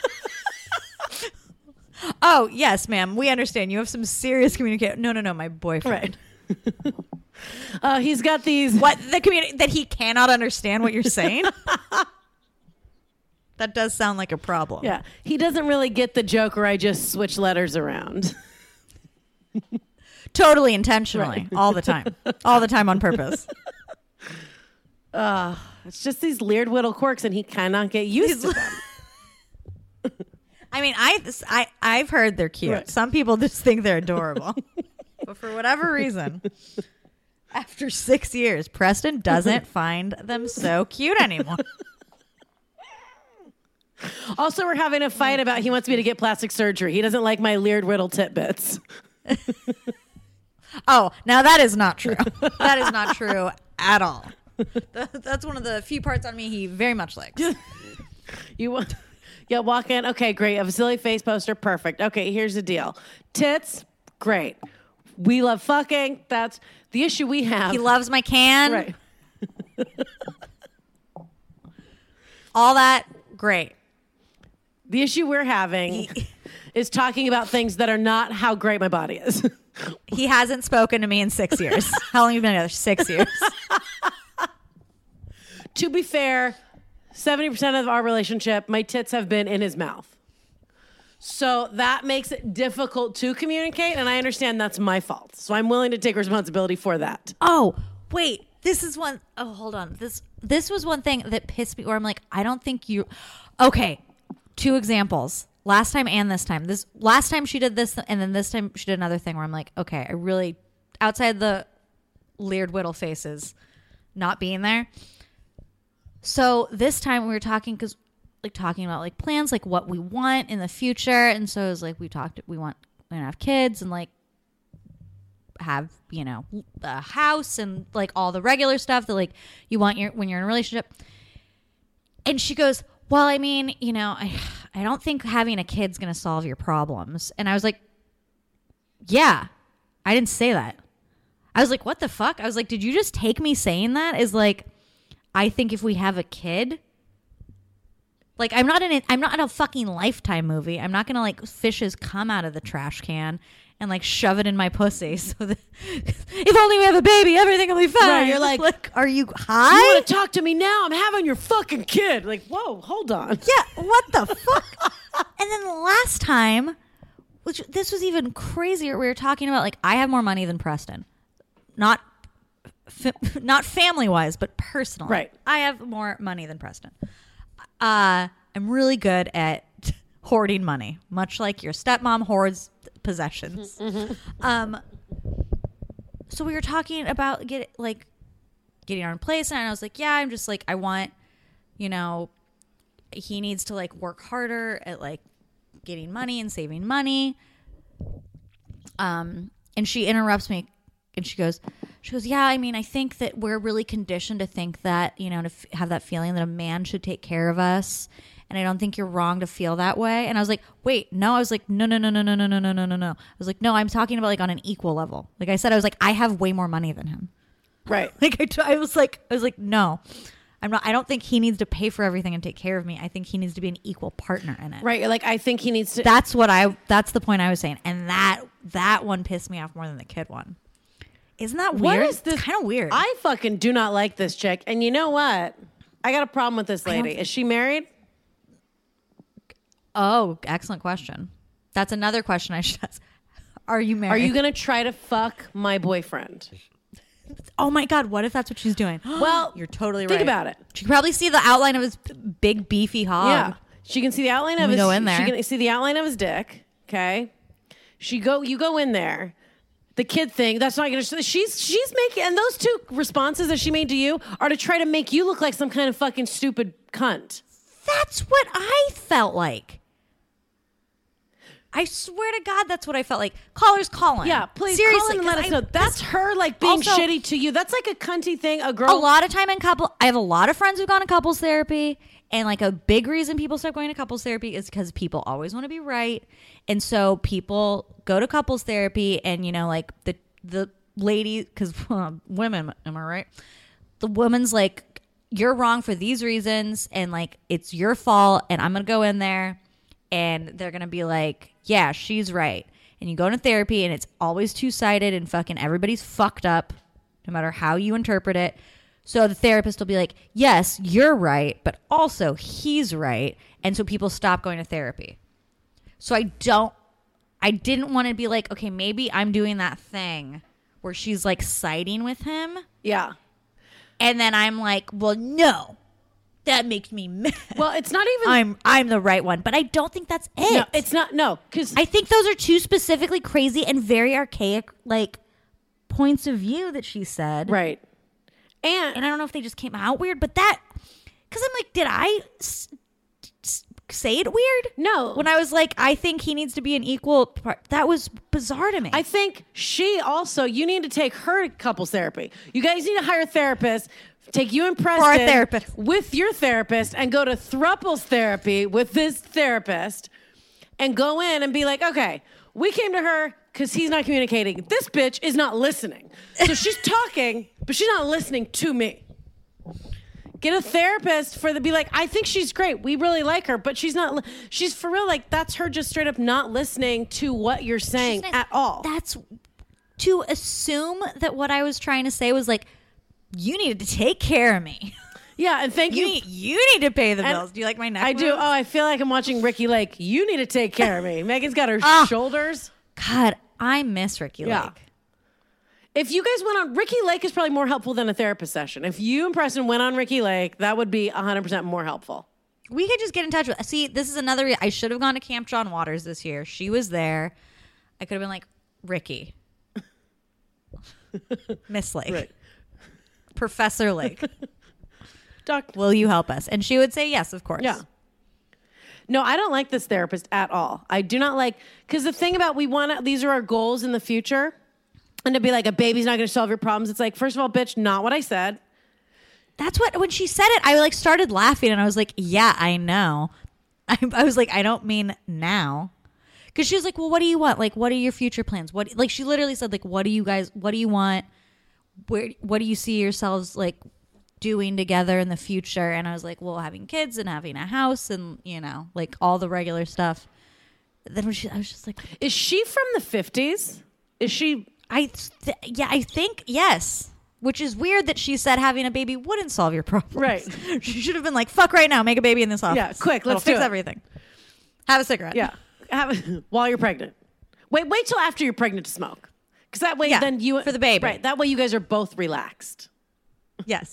Oh yes, ma'am. We understand. You have some serious communication. No, no, no. My boyfriend. Right. Uh, he's got these. What the community that he cannot understand what you're saying? That does sound like a problem. Yeah, he doesn't really get the joke where I just switch letters around. Totally intentionally, Right. all the time, all the time on purpose. Uh, it's just these Leard Whittle quirks, and he cannot get used to them. I mean, I, I, I've heard they're cute. Right. Some people just think they're adorable, but for whatever reason, after six years, Preston doesn't find them so cute anymore. Also, we're having a fight about he wants me to get plastic surgery. He doesn't like my Leard Whittle tidbits. Oh, now that is not true. That is not true at all. Th- That's one of the few parts on me he very much likes. You want, yeah, walk in. Okay, great. A silly face poster, perfect. Okay, here's the deal. Tits, great. We love fucking. That's the issue we have. He loves my can. Right. All that, great. The issue we're having is talking about things that are not how great my body is. He hasn't spoken to me in six years. How long have you been together? Six years. To be fair, seventy percent of our relationship, my tits have been in his mouth. So that makes it difficult to communicate, and I understand that's my fault. So I'm willing to take responsibility for that. Oh, wait. This is one oh hold on. This this was one thing that pissed me where I'm like, I don't think you okay. Two examples. Last time and this time. This last time she did this and then this time she did another thing where I'm like, okay, I really outside the Leard Whittle faces not being there. So this time we were talking because like talking about like plans, like what we want in the future. And so it was like we talked we want we're gonna have kids and like have, you know, a house and like all the regular stuff that like you want your when you're in a relationship. And she goes, well, I mean, you know, I I don't think having a kid's going to solve your problems. And I was like, yeah, I didn't say that. I was like, what the fuck? I was like, did you just take me saying that is like, I think if we have a kid, like I'm not in a, I'm not in a fucking Lifetime movie. I'm not going to like fishes come out of the trash can and like shove it in my pussy. So that if only we have a baby, everything will be fine. Right, you're like, like, are you high? You want to talk to me now? I'm having your fucking kid. Like, whoa, hold on. Yeah, what the fuck? And then the last time, which this was even crazier, we were talking about like I have more money than Preston, not fa- not family wise, but personally. Right. I have more money than Preston. Uh, I'm really good at hoarding money, much like your stepmom hoards possessions. Mm-hmm. Um. So we were talking about get like getting our own place, and I was like, yeah, I'm just like I want, you know. He needs to like work harder at like getting money and saving money. Um, and she interrupts me and she goes, she goes, yeah, I mean, I think that we're really conditioned to think that, you know, to f- have that feeling that a man should take care of us. And I don't think you're wrong to feel that way. And I was like, wait, no, I was like, no, no, no, no, no, no, no, no, no, no, no. I was like, no, I'm talking about like on an equal level. Like I said, I was like, I have way more money than him. Right. Like I, t- I was like, I was like, no. I'm not. I don't think he needs to pay for everything and take care of me. I think he needs to be an equal partner in it. Right. Like I think he needs to. That's what I. That's the point I was saying, and that that one pissed me off more than the kid one. Isn't that What weird? is this? It's kind of weird. I fucking do not like this chick. And you know what? I got a problem with this lady. Is she married? oh, excellent question. That's another question I should ask. Are you married? Are you gonna try to fuck my boyfriend? Oh my god! What if that's what she's doing? Well, you're totally right. Think about it. She can probably see the outline of his big beefy hog. Yeah, she can see the outline of we his. go in there. She can see the outline of his dick. Okay, she go. You go in there. the kid thing. That's not going to. She's she's making, and those two responses that she made to you are to try to make you look like some kind of fucking stupid cunt. That's what I felt like. I swear to God, that's what I felt like. Callers, call in. Yeah, please Seriously, call in and let us I- know. That's her like being Also- shitty to you. That's like a cunty thing. A girl. A lot of time in couple, I have a lot of friends who've gone to couples therapy, and like a big reason people start going to couples therapy is because people always want to be right, and so people go to couples therapy, and you know, like the the lady, because uh, women, am I right? The woman's like, you're wrong for these reasons, and like it's your fault, and I'm gonna go in there, and they're gonna be like, yeah, she's right. And you go into therapy and it's always two-sided and fucking everybody's fucked up no matter how you interpret it. So the therapist will be like, yes, you're right, but also he's right. And so people stop going to therapy. So I don't, I didn't want to be like, okay, maybe I'm doing that thing where she's like siding with him. Yeah. And then I'm like, well, no, that makes me mad. Well, it's not even. I'm, I'm the right one, but I don't think that's it. No, it's not. No, because I think those are two specifically crazy and very archaic, like, points of view that she said. right. And, And I don't know if they just came out weird, but that, because I'm like, did I s- s- say it weird? no, When I was like, I think he needs to be an equal part. That was bizarre to me. I think she also. You need to take her to couples therapy. You guys need to hire a therapist. Take you and Preston therapist. with your therapist and go to throuples therapy with this therapist and go in and be like, okay, we came to her because he's not communicating. This bitch is not listening. So she's talking, but she's not listening to me. Get a therapist for the be like, I think she's great. We really like her, but she's not. Li- she's for real. Like that's her just straight up not listening to what you're saying She's not- at all. That's to assume that what I was trying to say was like, you needed to take care of me. Yeah, and thank You you. need, you need to pay the And bills. Do you like my neck? I do. moves? Oh, I feel like I'm watching Ricky Lake. You need to take care of me. Megan's got her Ah. shoulders. God, I miss Ricky Yeah. Lake. If you guys went on, Ricky Lake is probably more helpful than a therapist session. If you and Preston went on Ricky Lake, that would be one hundred percent more helpful. We could just get in touch with. See, this is another. Re- I should have gone to Camp John Waters this year. She was there. I could have been like, Ricky, Miss Lake, Right. Professor Lake, Doc. will you help us? And she would say yes, of course. Yeah. No, I don't like this therapist at all. I do not like, because the thing about we want to, these are our goals in the future. And to be like, a baby's not going to solve your problems. It's like, first of all, bitch, not what I said. That's what. When she said it, I like started laughing, and I was like, yeah, I know. I, I was like, I don't mean now. Because she was like, well, what do you want? Like, what are your future plans? What, like, she literally said, like, what do you guys, what do you want? Where, what do you see yourselves, like, doing together in the future? And I was like, well, having kids and having a house and, you know, like, all the regular stuff. Then when she, I was just like, Is she from the fifties? Is she? I, th- yeah, I think, yes. Which is weird that she said having a baby wouldn't solve your problems. Right. She should have been like, fuck right now, make a baby in this office. Yeah, quick, let's It'll fix do it. everything. Have a cigarette. Yeah. Have, while you're pregnant. Wait, wait till after you're pregnant to smoke. Because that way Yeah, then you. for the baby. Right. That way you guys are both relaxed. Yes.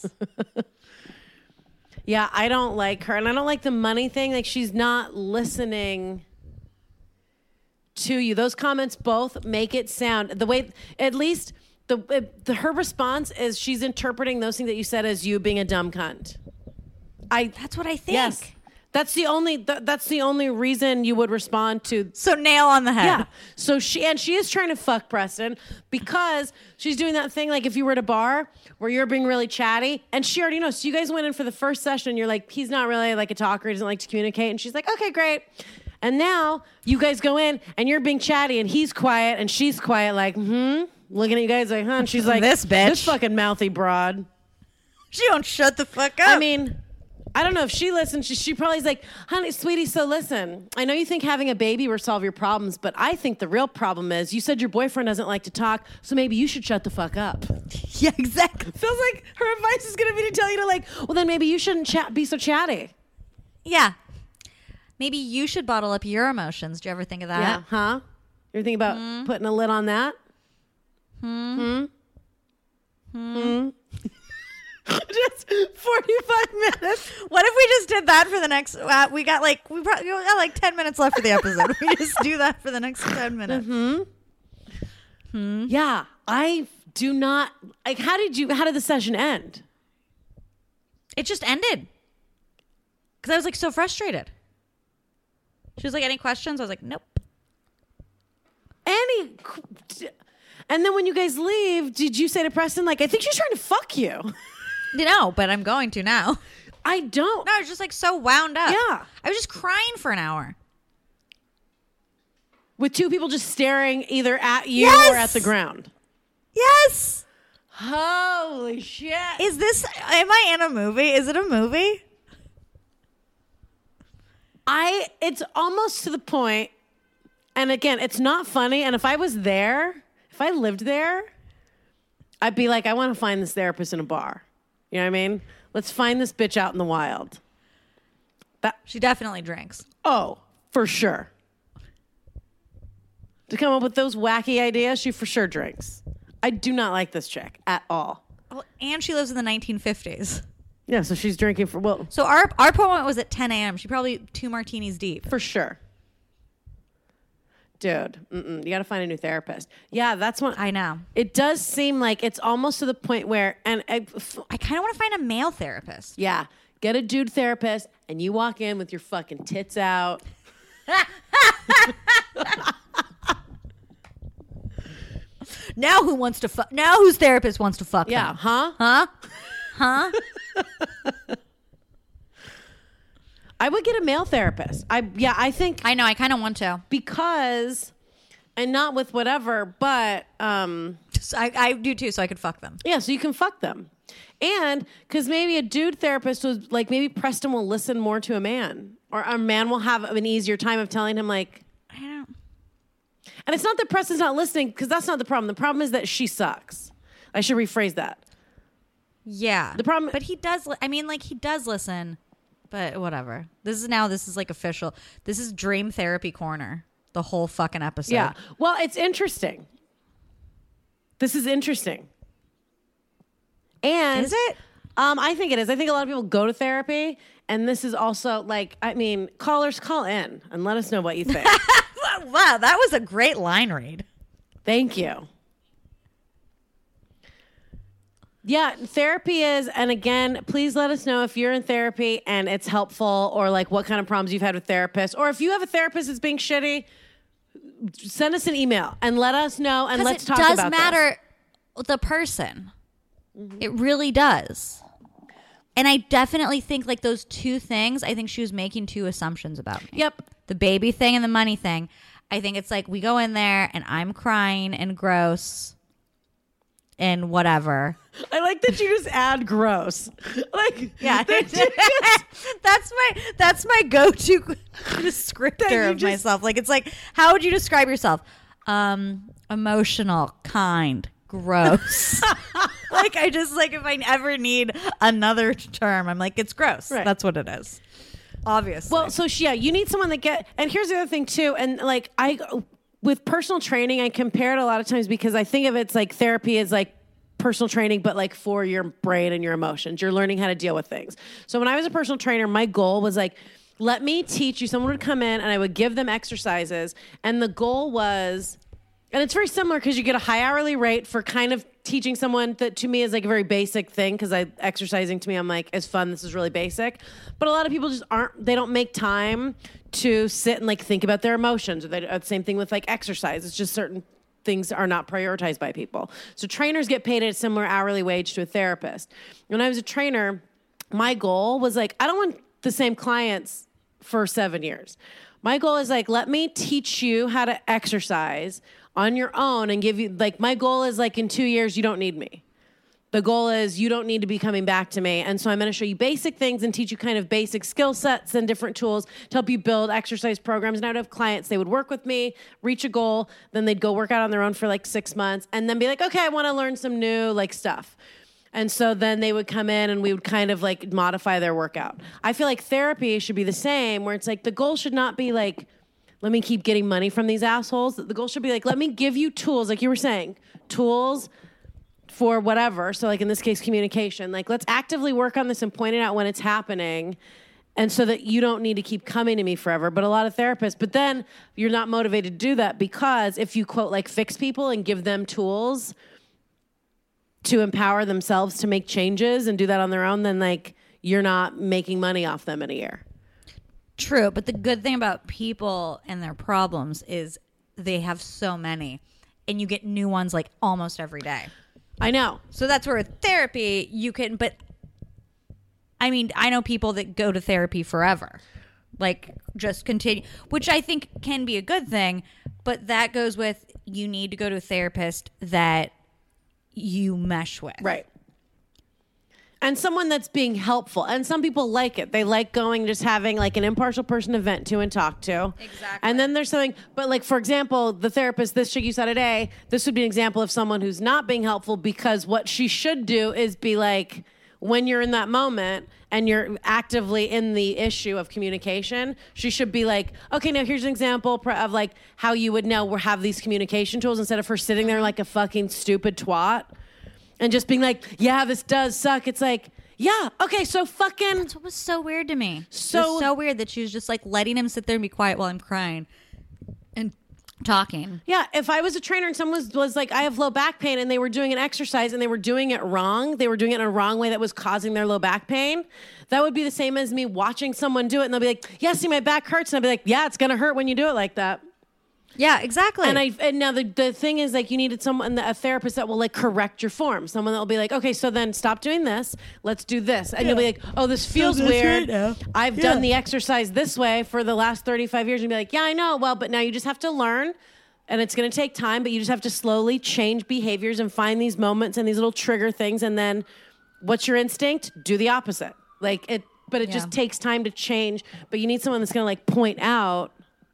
Yeah, I don't like her. And I don't like the money thing. Like, she's not listening to you. Those comments both make it sound the way, at least the, it, the her response is she's interpreting those things that you said as you being a dumb cunt. I That's what I think. Yes. That's the only th- that's the only reason you would respond to. So nail on the head. Yeah. So she and she is trying to fuck Preston because she's doing that thing like if you were at a bar where you're being really chatty and she already knows. So you guys went in for the first session and you're like, he's not really like a talker, he doesn't like to communicate. And she's like, okay, great. And now you guys go in and you're being chatty and he's quiet and she's quiet, like, hmm. Looking at you guys like, huh? And she's like, This bitch. This fucking mouthy broad. She don't shut the fuck up. I mean, I don't know if she listens. She, she probably is like, honey, sweetie, so listen, I know you think having a baby will solve your problems, but I think the real problem is you said your boyfriend doesn't like to talk, so maybe you should shut the fuck up. yeah, exactly. Feels like her advice is going to be to tell you to like, well, then maybe you shouldn't chat, be so chatty. Yeah. Maybe you should bottle up your emotions. Do you ever think of that? Yeah. Huh? You ever think about putting a lid on that? Hmm? Hmm? Hmm? Just forty-five minutes. What if we just did that for the next? Uh, we got like we probably got like ten minutes left for the episode. We just do that for the next ten minutes. Hmm. Mm-hmm. Yeah. I do not like how did you how did the session end? It just ended. Because I was like so frustrated. She was like, any questions? I was like, nope. Any and then when you guys leave, did you say to Preston, like, I think she's trying to fuck you? You know, but I'm going to now. I don't. No, I was just like so wound up. Yeah. I was just crying for an hour. With two people just staring either at you Yes! or at the ground. Yes. Holy shit. Is this, am I in a movie? Is it a movie? I, it's almost to the point, and again, it's not funny. And if I was there, if I lived there, I'd be like, I want to find this therapist in a bar. You know what I mean? Let's find this bitch out in the wild. That, She definitely drinks. oh, for sure. To come up with those wacky ideas, she for sure drinks. I do not like this chick at all. Well, and she lives in the nineteen fifties. Yeah, so she's drinking for, well, So our our appointment was at ten a.m. She probably two martinis deep. for sure. Dude, mm-mm, you got to find a new therapist. Yeah, that's what I know. It does seem like it's almost to the point where, and I, f- I kind of want to find a male therapist. yeah, get a dude therapist, and you walk in with your fucking tits out. Now who wants to fuck? Now whose therapist wants to fuck Yeah, them? huh? Huh? Huh? I would get a male therapist. I yeah, I think I know. I kind of want to. because, and not with whatever, but um, So I, I do too, so I could fuck them. yeah, so you can fuck them, and because maybe a dude therapist was like maybe Preston will listen more to a man, or a man will have an easier time of telling him like. I don't. And it's not that Preston's not listening, because that's not the problem. The problem is that she sucks. I should rephrase that. Yeah. The problem- but he does. Li- I mean, like he does listen, but whatever. This is now. This is like official. This is Dream Therapy Corner. The whole fucking episode. Yeah. Well, it's interesting. This is interesting. And Is it? Um, I think it is. I think a lot of people go to therapy, and this is also like, I mean, callers, call in and let us know what you think. Wow, that was a great line read. Thank you. Yeah, therapy is, and again, please let us know if you're in therapy and it's helpful, or like what kind of problems you've had with therapists, or if you have a therapist that's being shitty, send us an email and let us know, and let's it talk does about this. matter the person. Mm-hmm. It really does. And I definitely think like those two things, I think she was making two assumptions about me. Yep. The baby thing and the money thing. I think it's like we go in there and I'm crying and gross and whatever. I like that you just add gross. Like, Yeah. that you just- that's my that's my go-to descriptor That you of just- myself. Like it's like, how would you describe yourself? Um, emotional, kind, gross. Like I just like if I ever need another term, I'm like, it's gross. Right. That's what it is. Obviously. Well, so she- yeah, you need someone that get. And here's the other thing too. And like I, with personal training, I compare it a lot of times because I think of it's like therapy is like personal training, but like for your brain and your emotions. You're learning how to deal with things. So when I was a personal trainer, my goal was like, let me teach you. Someone would come in and I would give them exercises, and the goal was. And it's very similar because you get a high hourly rate for kind of teaching someone that to me is like a very basic thing, because I exercising to me, I'm like, it's fun. This is really basic. But a lot of people just aren't, they don't make time to sit and like think about their emotions. Or they, uh, same thing with like exercise. It's just certain things are not prioritized by people. So trainers get paid at a similar hourly wage to a therapist. When I was a trainer, my goal was like, I don't want the same clients for seven years. My goal is like, let me teach you how to exercise on your own and give you, like, my goal is like in two years, you don't need me. The goal is you don't need to be coming back to me. And so I'm going to show you basic things and teach you kind of basic skill sets and different tools to help you build exercise programs. And I would have clients, they would work with me, reach a goal, then they'd go work out on their own for like six months and then be like, okay, I want to learn some new like stuff. And so then they would come in and we would kind of like modify their workout. I feel like therapy should be the same, where it's like the goal should not be like, let me keep getting money from these assholes. The goal should be like, let me give you tools, like you were saying, tools for whatever. So like in this case, communication. Like let's actively work on this and point it out when it's happening. And so that you don't need to keep coming to me forever. But a lot of therapists, but then you're not motivated to do that because if you quote like fix people and give them tools to empower themselves to make changes and do that on their own, then like you're not making money off them in a year. True. But the good thing about people and their problems is they have so many and you get new ones like almost every day. I know. So that's where with therapy you can, but I mean, I know people that go to therapy forever, like just continue, which I think can be a good thing, but that goes with you need to go to a therapist that you mesh with. Right. And someone that's being helpful. And some people like it. They like going, just having like an impartial person to vent to and talk to. Exactly. And then there's something, but like, for example, the therapist, this chick you saw today, this would be an example of someone who's not being helpful because what she should do is be like, when you're in that moment and you're actively in the issue of communication, she should be like, okay, now here's an example of like how you would know we have these communication tools instead of her sitting there like a fucking stupid twat and just being like, yeah, this does suck. It's like, yeah, okay, so fucking. That's what was so weird to me. So- it was so weird that she was just like letting him sit there and be quiet while I'm crying and talking. Yeah, if I was a trainer and someone was, was like, I have low back pain, and they were doing an exercise and they were doing it wrong, they were doing it in a wrong way that was causing their low back pain, that would be the same as me watching someone do it and they'll be like, yeah, see, my back hurts. And I'll be like, yeah, it's going to hurt when you do it like that. Yeah, exactly. And I and now the, the thing is like you needed someone, a therapist that will like correct your form. Someone that will be like, okay, so then stop doing this. Let's do this. And Yeah. you'll be like, oh, this feels this weird. right now. I've Yeah. done the exercise this way for the last thirty-five years. And be like, yeah, I know. Well, but now you just have to learn. And it's going to take time, but you just have to slowly change behaviors and find these moments and these little trigger things. And then what's your instinct? Do the opposite. Like it, but it Yeah. just takes time to change. But you need someone that's going to like point out,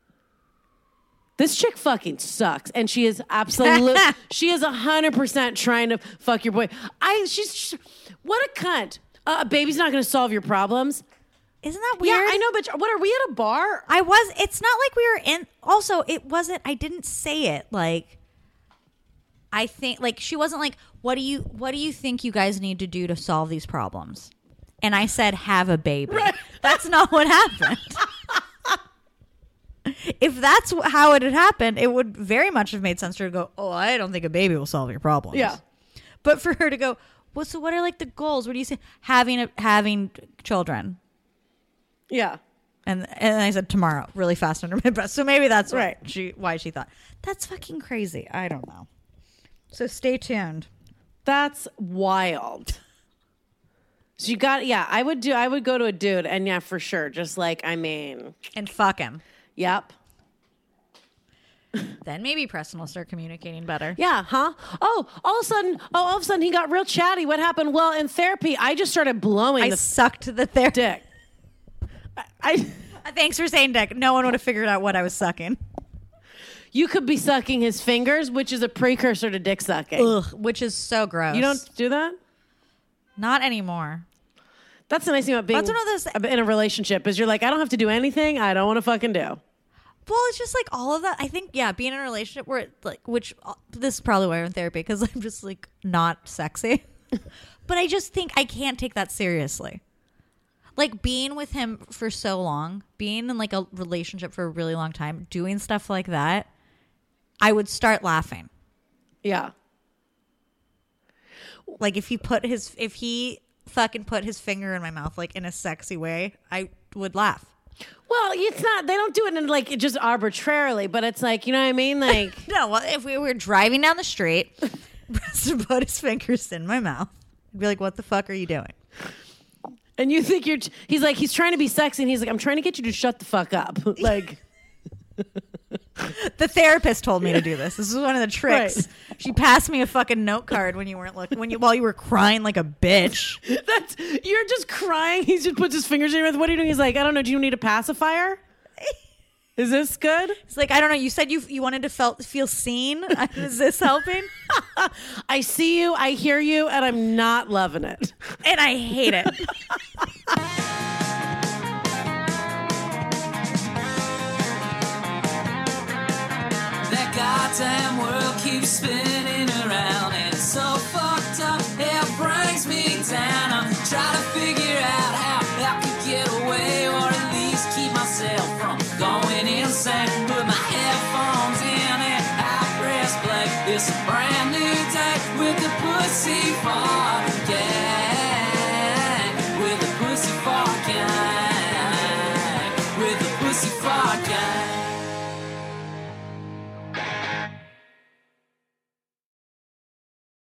this chick fucking sucks. And she is absolutely, she is one hundred percent trying to fuck your boy. I, she's, she, what a cunt. Uh, a baby's not going to solve your problems. Isn't that weird? Yeah, I know, but what, are we at a bar? I was, it's not like we were in, also, it wasn't, I didn't say it like, I think, like, she wasn't like, what do you, what do you think you guys need to do to solve these problems? And I said, have a baby. Right. That's not what happened. If that's wh- how it had happened, it would very much have made sense for her to go, oh, I don't think a baby will solve your problems. Yeah. But for her to go, well, so what are like the goals? What do you say? Having a, having children. Yeah. And and I said tomorrow, really fast under my breath. So maybe that's Right. right. She why she thought that's fucking crazy. I don't know. So stay tuned. That's wild. So you got, yeah, I would do, I would go to a dude and yeah, for sure. Just like, I mean, And fuck him. yep. Then maybe Preston will start communicating better. Yeah, huh? Oh, all of a sudden, oh, all of a sudden he got real chatty. What happened? Well, in therapy, I just started blowing I the sucked the ther- dick. I, I Thanks for saying dick. No one would have figured out what I was sucking. you could be sucking his fingers, which is a precursor to dick sucking. Ugh, which is so gross. You don't do that? Not anymore. That's the nice thing about being That's one of those- in a relationship is you're like, I don't have to do anything I don't want to fucking do. Well, it's just like all of that. I think, yeah, being in a relationship where, it, like, which uh, this is probably why I'm in therapy because I'm just like not sexy. But I just think I can't take that seriously. Like being with him for so long, being in like a relationship for a really long time, doing stuff like that, I would start laughing. Yeah. Like if he put his, if he fucking put his finger in my mouth like in a sexy way, I would laugh. Well, it's not, they don't do it in like just arbitrarily, but it's like, you know what I mean? Like, No, well, if we were driving down the street, Preston put his fingers in my mouth, I'd be like, what the fuck are you doing? and you think you're, he's like, he's trying to be sexy and he's like, I'm trying to get you to shut the fuck up. Like, The therapist told me to do this. This is one of the tricks. Right. She passed me a fucking note card when you weren't looking, when you while you were crying like a bitch. that's, you're just crying. He just puts his fingers in your mouth. What are you doing? He's like, I don't know. Do you need a pacifier? Is this good? It's like I don't know. You said you you wanted to felt feel seen. Is this helping? I see you, I hear you, and I'm not loving it. And I hate it. That goddamn world keeps spinning around and it's so fucked up, it brings me down. I'm trying to figure out how I could get away. galaxy far.